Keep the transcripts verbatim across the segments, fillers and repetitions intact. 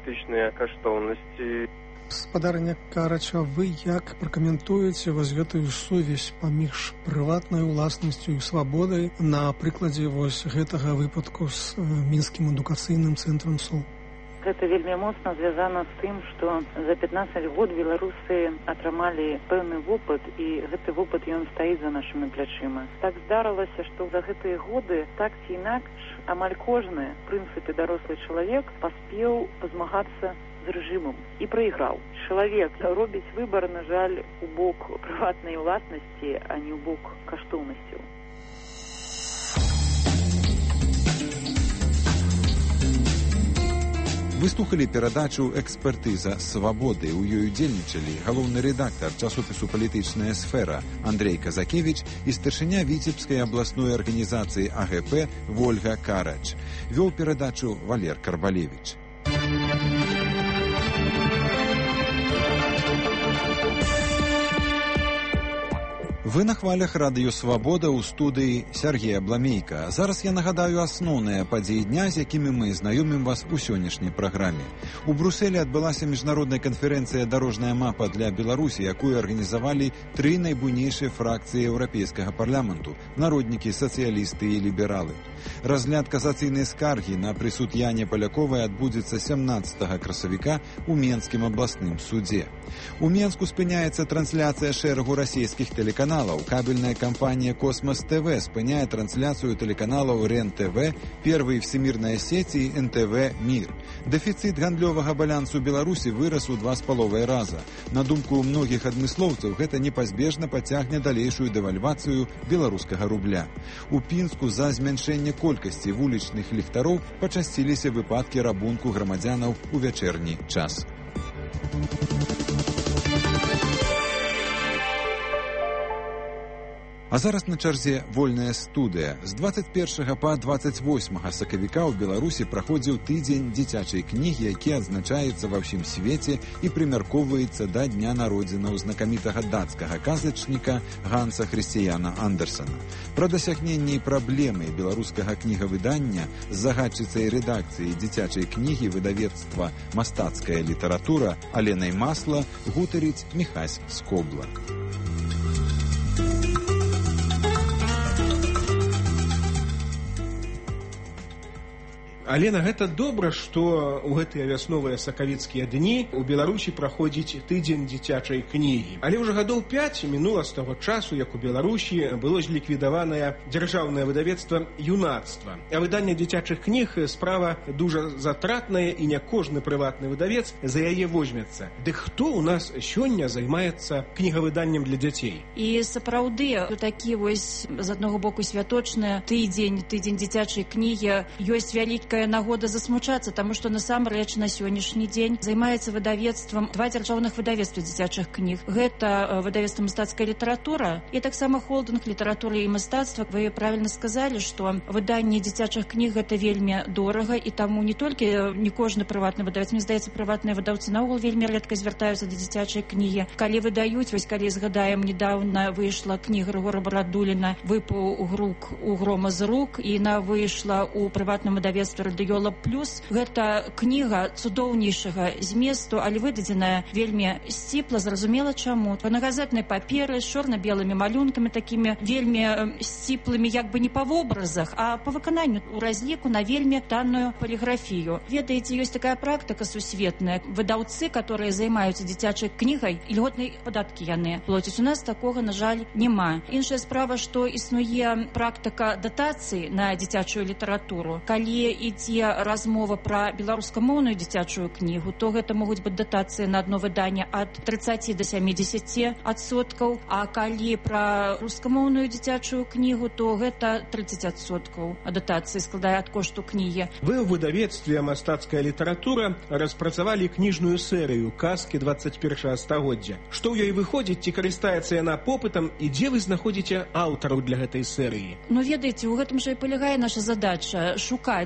эстэтычныя каштоўнасці. Спадарня Карача, вы як пракаментуеце вось гэтую сувязь паміж прыватнай уласнасцю і свабодай на прыкладзе вось гэтага выпадку з мінскім адукацыйным цэнтрам СОЛ? Гэта вельмі моцна звязана з тым, што за пятнаццаць год беларусы атрымалі пэўны вопыт, і гэты вопыт ён стаіць за нашымі плячыма. Так здарылася, што за гэтыя годы так ці інакш амаль кожны, в прынцыпе, дарослы чалавек паспеў пазмагацца з рэжымам і прайграў. Чалавек робіць выбар, на жаль, у бок прыватнай уласнасці, а не ў бок каштоўнасцяў. Выслухалі перадачу «Экспертыза свабоды». У ёй удзельнічалі галоўны рэдактар часопісу «Палітычная сфера» Андрей Казакевич і старшыня Віцебскай абласной арганізацыі А Г П Вольга Карач. Вёў перадачу Валер Карбалевич. Вы на хвалях радыё «Свабода» ў студыі Сергея Бламейка. Зараз я нагадаю асноўныя падзеі дня, з якімі мы знаёмім вас у сённяшняй праграме. У Брусэлі адбылася міжнародная канферэнцыя «Дарожная мапа для Беларусі», якую арганізавалі тры найбуйнейшыя фракцыі еўрапейскага парламенту – народнікі, сацыялісты і лібералы. Разгляд касацыйнай скаргі на прысуд Яне Паляковай адбудзецца сямнаццатага красавіка ў Менскім абласным судзе. У Менску спыняецца трансляцыя шэрагу расійскіх тэлеканалаў. Кабельная кампанія «Космос ТВ» спыняе трансляцыю тэлеканалаў РЕН-ТВ, Первый всемирная сеть і Эн Тэ Вэ Мир. Дэфіцыт гандлёвага балансу Беларусі вырас у два з паловай раза. На думку многіх адмыслоўцаў, гэта непазбежна пацягне далейшую дэвальвацыю беларускага рубля. У Пінску за змяншэнне колькасці вулічных ліхтароў пачасціліся выпадкі рабунку грамадзянаў у вячэрні час. А зараз на чарзе вольная студыя. З дваццаць першага па дваццаць восьмага сакавіка ў Беларусі праходзіў тыдзень дзіцячай кнігі, які адзначаецца ва ўсім свеце і прымяркоўваецца да дня народзінаў знакамітага дацкага казачніка Ганса Хрысціяна Андерсана. Пра дасягненні і праблемы беларускага кнігавыдання з загадчыцай рэдакцыі дзіцячай кнігі выдавецтва «Мастацкая літаратура» Аленай Масла гутарыць Міхась Скобла. Алена, гэта добра, што ў гэтыя вясновыя сакавіцкія дні у Беларусі праходзіць тыдзень дзіцячай кнігі. Але ўжо гадоў пяць мінула з таго часу, як у Беларусі было зліквідаванае дзяржаўнае выдавецтва «Юнацтва». А выданне дзіцячых кніг справа дужа затратная, і не кожны прыватны выдавец за яе возьмецца. Дык хто ў нас сёння займаецца кнігавыданнем для дзяцей? І сапраўды, такі вось з аднаго боку святочны тыдзень, тыдзень дзіцячай кнігі, ёсць вялікая нагода засмучацца, таму што насамрэч на сённяшні дзень займаецца выдавецтвам два дзяржаўных выдавецтва дзіцячых кніг. Гэта выдавецтва «Мастацкая літаратура» і таксама холдынг «Літаратура і мастацтва». Вы правільна сказалі, што выданне дзіцячых кніг гэта вельмі дорага, і таму не толькі не кожны прыватны выдавец, мне здаецца, прыватныя выдаўцы наогул вельмі рэдка звяртаюцца да дзіцячай кнігі. Калі выдаюць, вось калі згадаем, недаўна выйшла кніга Рыгора Барадуліна «Выпаў грук у грома з рук», і яна выйшла ў прыватным выдавецтве «Радыёла плюс». Гэта кніга цудоўнейшага зместу, але выдадзеная вельмі сціпла, зразумела чаму. На газетнай паперы з чорна-белымі малюнкамі, такімі вельмі сціплымі, як бы не па вобразах, а па выкананню ў разліку на вельмі танную паліграфію. Ведаеце, ёсць такая практыка сусветная. Выдаўцы, которые займаюцца дзіцячай кнігай, льготнай падаткі яны плоцяць. У нас такога, на жаль, няма. Іншая справа, што існуе практыка датацыі на дзіцячую літаратуру. Калі ідзе размова пра беларускамоўную дзіцячую кнігу, то гэта могуць быць датацыі на адно выданне ад трыццаці да сямідзесяці адсоткаў, а калі пра рускамоўную дзіцячую кнігу, то гэта трыццаць адсоткаў датацыі складае ад кошту кнігі. Вы ў выдавецтве «Мастацкая літаратура» распрацавалі кніжную серыю «Казкі дваццаць першага стагоддзя». Што ў ёй выходзіць, ці карыстаецца яна попытам, і дзе вы знаходзіце аўтараў для гэтай серыі? Ну, ведаеце, у гэтым жа і палягае наша задача — шукаць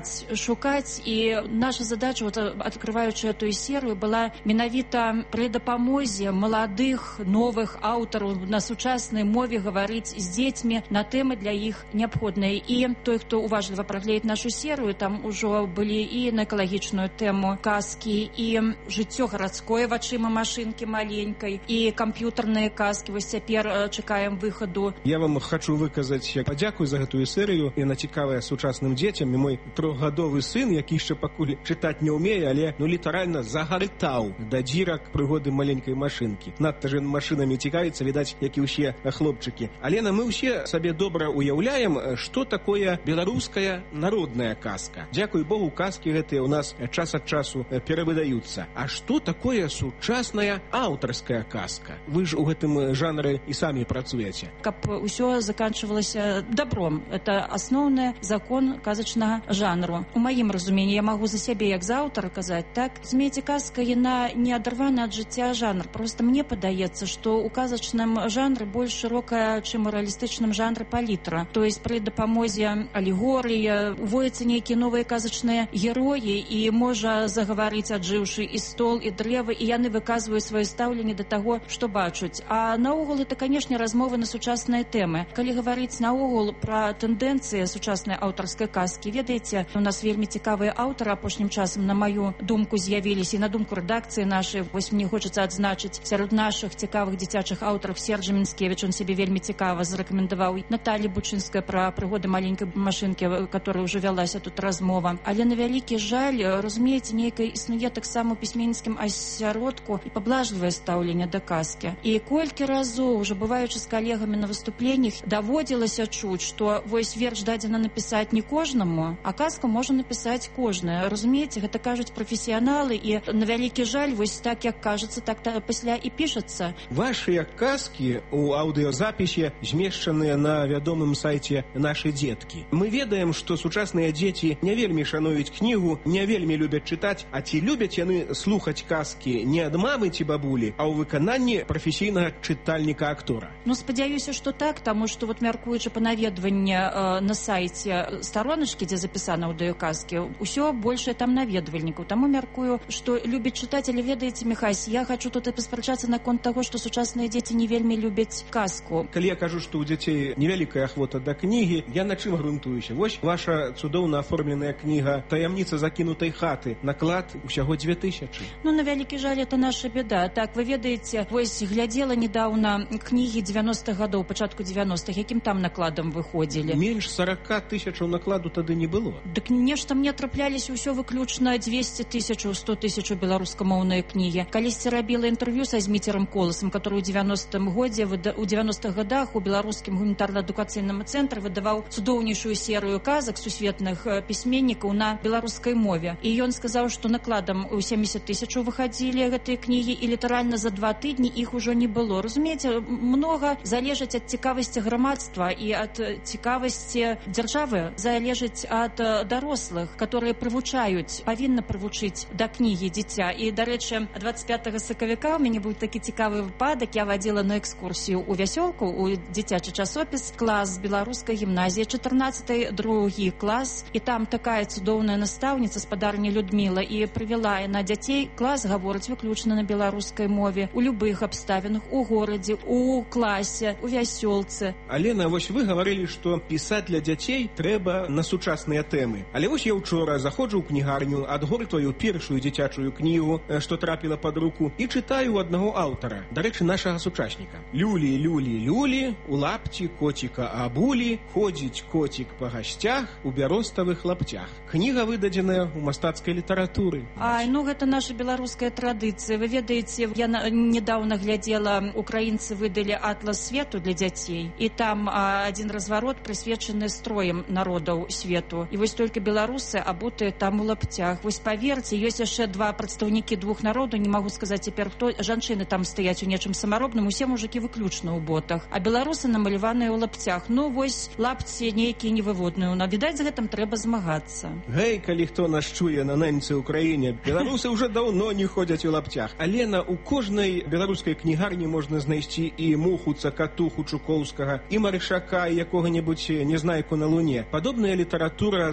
шукаць, і наша задача, вот, открываючы эту серыю, была менавіта пры дапамозе маладых новых аўтараў на сучаснай мове гаварыць з дзецьмі на тэмы для іх неабходныя. І той, хто уважліва прагледзіць нашу серыю, там ужо былі і на экалагічную тэму казкі, і жыццё гарадское вачыма машынкі маленькай, і камп'ютарныя казкі. Вось цяпер чакаем выхаду. Я вам хочу выказаць падзяку за гэтую серыю. Яна цікавая сучасным дзецям, і мой трохгадовы сын, які яшчэ пакуль чытаць не ўмее, але ну літаральна загартаў да дзірак прыгоды маленькай машынкі. Надта ж машынамі цікавіцца, відаць, як і ўсе хлопчыкі. Але мы ўсе сабе добра уяўляем, што такое беларуская народная казка. Дзякуй Богу, казкі гэтыя ў нас час ад часу перавыдаюцца. А што такое сучасная аўтарская казка? Вы ж у гэтым жанры і самі працуеце. Каб усё заканчивалася добром. Это асноўны закон казачнага жанру. У маім разуменні, я магу за сябе як за аўтара казаць, так? Змейце, казка, яна не адарвана ад жыцця жанр. Просто мне падаецца, што у казачным жанры больш шырокая, чым у рэалістычным жанры палітра. То есть пры дапамозе алегорыі уводзяцца нейкія новыя казачныя героі, і можа загаварыць, аджыўшы і стол, і дрэва, і яны выказваюць сваё стаўленне да таго, што бачуць. А наогул это, канешне, размовы на сучасныя тэмы. Калі гаварыць наогул пра тэндэнцыі сучаснай аўтарскай казкі, ведаеце, у нас вельмі цікавыя аўтары апошнім часам, на маю думку, з'явіліся, і на думку рэдакцыі нашай. Вось мне хочацца адзначыць сярод нашых цікавых дзіцячых аўтараў Сержа Мінскевіч, он сябе вельмі цікава зарэкамендаваў. Наталья Бучынская пра прыгоды маленькай машынкі, которая ўжо вялася тут размова. Але на вялікі жаль, разумееце, нейкая існуе таксама у пісьменніцкім асяродку і паблажлівае стаўленне да казкі. І колькі разоў, уже бываючы з калегамі на выступленнях, даводзілася чуць, што вось верш дадзена напісаць не кожнаму, а казку можа напісаць кожная. Разумееце, гэта кажуць прафесіяналы, і на вялікі жаль, вось так, як кажацца, так пасля і пішацца. Вашыя казкі у аўдыёзапісе змешчаныя на вядомым сайце «Нашы дзеткі». Мы ведаем, што сучасныя дзеці не вельмі шануюць кнігу, не вельмі любяць чытаць, а ці любяць яны слухаць казкі не ад мамы ці бабулі, а ў выкананні прафесійнага чытальніка-актора? Ну, спадзяюся, што так, таму што вот мяркуючы па наведванні э, на сайце староначкі, дзе запісана аўдыёказкі, усё большае там наведвальнікаў. Таму мяркую, што любяць чытаць, але ведаеце, Міхась, я хочу тут паспрачацца наконт таго, што сучасныя дзеці не вельмі любяць казку. Калі я кажу, што ў дзяцей невялікая ахвота да кнігі, я на чым грунтуюся? Вось ваша цудоўна аформленая кніга «Таямніца закінутай хаты», наклад усяго дзве тысячы. Ну, на вялікі жаль, это наша беда. Так, вы ведаеце, вось глядзела недаўна кнігі дзевяностых гадоў, пачатку дзевяностых, якім там накладам выходзілі. Менш сорока тысячаў накладу тады не было. Дык нешта мне трапляліся ўсё выключна дзвесце тысячаў, сто тысячаў беларускамоўныя кнігі. Калісьці рабіла інтэрв'ю са Зміцерам Коласам, который ў дзевяностым годзе, у дзевяностых гадах у беларускім гуманітарна-адукацыйным цэнтры выдаваў цудоўнейшую серыю казак сусветных пісьменнікаў на беларускай мове. І ён сказаў, што накладам у сямдзесят тысячаў выхадзілі гэтыя кнігі, і літаральна за два тыдні іх ужо не было. Разумееце, многа залежыць ад цікавасці грамадства і ад цікавасці дзяржавы, залежыць ад дарослых, которые прывучаюць, павінна прывучыць да кнігі дзіця. І, дарэчы, двадцать пятага сакавіка у мяне быў такі цікавы выпадак. Я вадзіла на экскурсію ў вясёлку, у дзіцячы часопіс, клас беларускай гімназіі, чатырнаццаты другі клас, і там такая цудоўная настаўніца, спадарня Людміла, і прывяла на дзяцей. Клас гаворыць выключна на беларускай мове, у любых абставінах, у горадзе, у класе, у вясёлцы. Алена, вось вы гаварылі, што пісаць для дзяцей трэба на сучасныя тэмы. Але вось я ўчора заходжу ў кнігарню, адгортваю першую дзіцячую кнігу, што трапіла пад руку, і чытаю аднаго аўтара, дарэчы, нашага сучасніка. Люлі, люлі, люлі, у лапці коціка абулі, ходзіць коцік па гасцях у бяроставых лапцях. Кніга выдадзеная ў мастацкай літаратуры. Ай, ну гэта наша беларуская традыцыя. Вы ведаеце, я недаўна глядзела, украінцы выдалі атлас свету для дзяцей, і там а, адзін разварот прысвечаны строем народаў свету. І вось толькі беларусы абутыя там у лапцях. Вось паверце, ёсць яшчэ два прадстаўнікі двух народаў, не магу сказаць цяпер хто, жанчыны там стаяць у нечым самаробным, усе мужыкі выключна ў ботах, а беларусы намаляваныя ў лапцях. Ну вось лапці нейкія невыводныя. Ну, відаць, з гэтым трэба змагацца. Гэй, калі хто нас чуе на нэнцы ўкраіне, беларусы ўжо даўно не ходзяць у лапцях. Алена, у кожнай беларускай кнігарні можна знайсці і муху цакатуху Чукоўскага, і марышака, і якога-небудзь незнайку на луне. Падобная літаратура завозіцца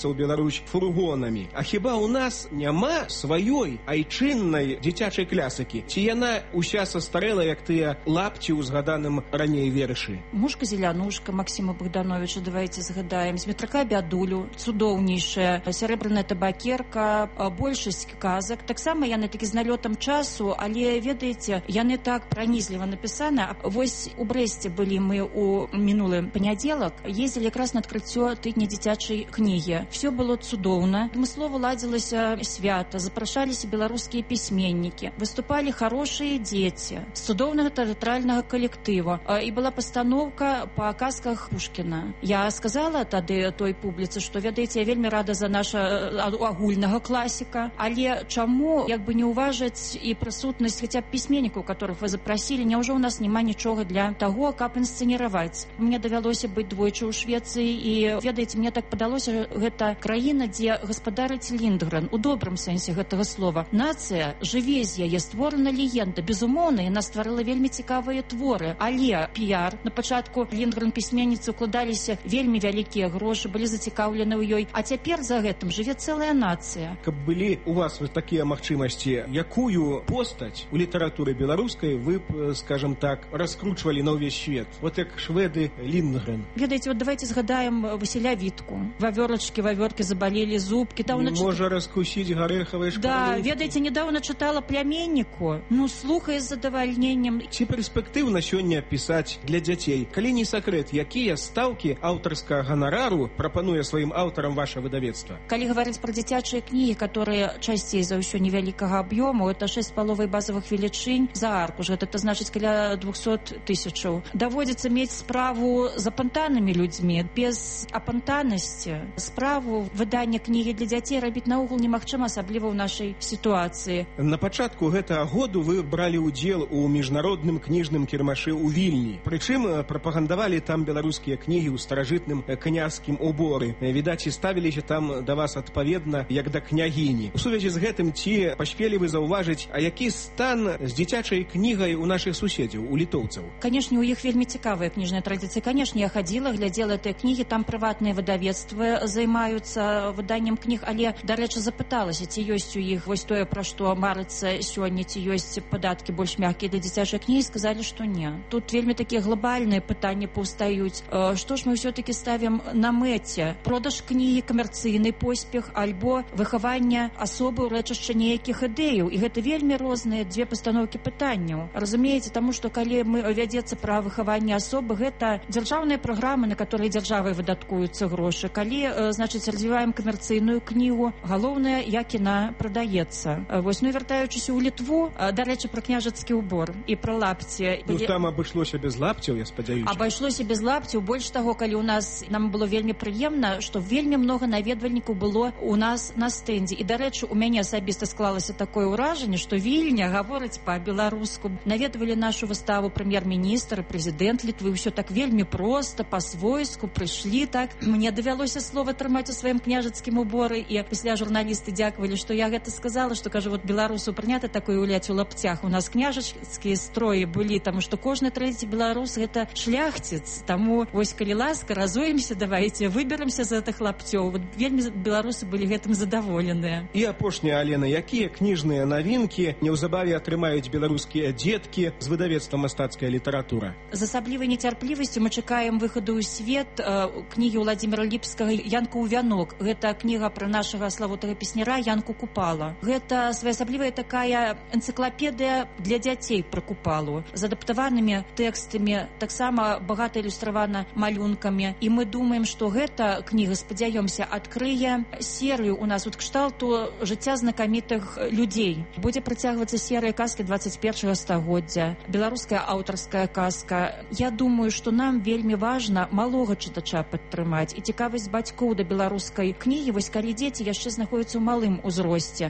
ўвозіцца ў Беларусь фургонамі. А хіба ў нас няма сваёй айчыннай дзіцячай клясыкі? Ці яна ўся састарэла, як тыя лапці ў згаданым раней вершы? Мушка-зелянушка Максима Богдановича, давайте згадаем, Зметрака Бядулю, цудоўнейшая, Серебряная табакерка, большасць казак. Таксама яны такі з налётам часу, але, ведаеце, яны так пранізліва напісаны. Вось у Брэсце былі мы у мінулы панядзелак, ездзілі якраз на адкрыццё тыдня дзіцячай кнігі. Все было цудоўна. Адмыслова ладзілася свята, запрашаліся беларускія пісьменнікі, выступалі хорошыя дзеці з цудоўнага тэатральнага калектыву. І была пастаноўка па казках Пушкіна. Я сказала тады той публіцы, што, ведаеце, я вельмі рада за наша агульнага класіка, але чаму як бы не уважаць і прысутнасць хаця б пісьменнікаў, которых вы запрасілі? Няўжо ў нас няма нічога для таго, каб інсцэніраваць? Мне давялося быць двойчы ў Швецыі, і, ведаеце, мне так падалося, гэта краіна, дзе гаспадарыць Ліндгрен, у добрым сэнсе гэтага слова. Нацыя жыве з яе, створана легенда. Безумоўна, яна стварыла вельмі цікавыя творы, але піяр. На пачатку Ліндгрен пісьменніцы укладаліся вельмі вялікія грошы, былі зацікаўлены ў ёй, а цяпер за гэтым жыве цэлая нацыя. Каб былі у вас вот такія магчымасці, якую постаць у літаратуры беларускай вы б, скажем так, раскручвалі на ўвесь свет? Вот як шведы Ліндгрен. Ведаеце, вот давайте згадаем Васіля Вітку. Вавёрачкі, вавёркі, забалелі зубкі. Не можа раскусіць гарэхавыя шкарлупкі. Да, ведаеце, недавно чытала «Пляменніку». Ну, слухай з задавальненнем. Ці перспектыўна сёння пісаць для дзяцей? Калі не сакрэт, якія стаўкі аўтарскага ганарару прапануе сваім аўтарам ваша выдавецтва? Калі гаварыць пра дзіцячыя кнігі, которые часцей за ўсё невялікага аб'ёму, это шэсць з паловай базавых велічынь за аркуш, гэта значыць каля двухсот тысячаў. Даводзіцца мець справу з апантанымі людзьмі. Без апантанасці справу выдання кнігі для дзяцей рабіць наогул немагчыма, асабліва ў нашай сітуацыі. На пачатку гэтага году вы бралі ўдзел у міжнародным кніжным кірмашы ў Вільні. Прычым прапагандавалі там беларускія кнігі ў старажытным князскім уборы. Відаць, і ставіліся там да вас адпаведна, як да княгіні. У сувязі з гэтым ці паспелі вы заўважыць, а які стан з дзіцячай кнігай у нашых суседзяў, у літоўцаў? Канешне, у іх вельмі цікавыя кніжныя традыцыі. Канешне, я хадзіла, глядзела гэтыя кнігі, там прыватныя выдавецтвы займаюцца выданнем кніг, але, дарэчы, запыталася, ці ёсць у іх вось тое, пра што марыцца сёння, ці ёсць падаткі больш мяккія для дзіцячай кнігі, сказалі, што не. Тут вельмі такія глобальныя пытанні паўстаюць. Што ж мы ўсё-такі ставім на мэце? Продаж кнігі, камерцыйны поспех, альбо выхаванне асобы ў рэчышча нейкіх ідэяў. І гэта вельмі розныя дзве пастаноўкі пытанняў. Разумееце, таму што калі мы вядзецца пра выхаванне асобы, гэта дзяржаўныя праграмы, на которые дзяржавай выдаткуюцца грошы. Калі, значыць, развіваем камерцыйную кнігу, галоўнае, як яна прадаецца. Вось, ну, вяртаючыся ў Літву, дарэчы, пра княжацкі ўбор і пра лапці. Ну, там абышлося без лапцяў, я спадзяюся. Абайшлося без лапцяў. Больш таго, калі ў нас, нам было вельмі прыемна, што вельмі многа наведвальнікаў было у нас на стэндзе. І, дарэчы, у мяне асабіста склалася такое ўражанне, што Вільня гаворыць па-беларуску. Наведвалі нашу выставу прэм'ер-міністр, прэзідэнт Літвы. Ўсё так вельмі проста, па-свойску, прыйшлі так. Мне давялося слова трымаць у сваім княжацкім уборы, і пасля журналісты дзякавалі, што я гэта сказала, што, кажу, вот беларусу прынята такое гуляць у лапцях. У нас княжацкія строі былі, таму што кожны трэці беларус гэта шляхціц. Таму вось, калі ласка, разуемся, давайте выберамся з гэтых лапцёў. Вот вельмі беларусы былі гэтым задаволеныя. І апошняя, Алена, якія кніжныя навінкі неўзабаве атрымаюць беларускія дзеткі з выдавецтва «Мастацкая літаратура»? З асаблівай нецярплівасцю мы чакаем выхаду ў свет э, кнігі Владзіміра Ліпскага «Янка ў вянок». Гэта кніга пра нашага славутага песняра Янку Купала. Гэта своеасаблівая такая энцыклапедыя для дзяцей пра Купалу, з адаптаванымі тэкстамі, таксама багата ілюстравана малюнкамі. І мы думаем, што гэта кніга, спадзяёмся, адкрые серыю у нас от кшталту жыцця знакамітых людзей. Будзе працягвацца серыя казкі двадцать першага стагоддзя, беларуская аўтарская казка. Я думаю, што нам вельмі важна малога чытача падтрымаць і цікавасць бацькоў да беларускай кнігі, вось калі дзеці яшчэ знаходзяцца ў малым узросце.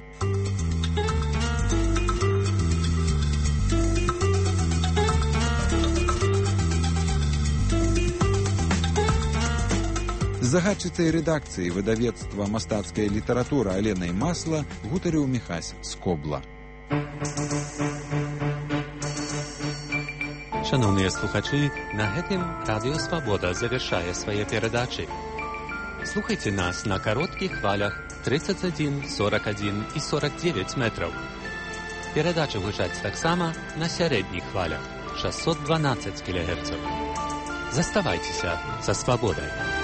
З загадчыцай рэдакцыі выдавецтва «Мастацкая літаратура» Аленай Масла гутарыў Міхась Скобла. Шановныя слухачы, на гэтым Радыё Свабода завяршае свае перадачы. Слухайте нас на коротких хвалях тридцать один, сорок один и сорок девять метров. Передача гучаць таксама на сярэдніх хвалях шестьсот двенадцать килогерцев. Заставайтеся со свободой.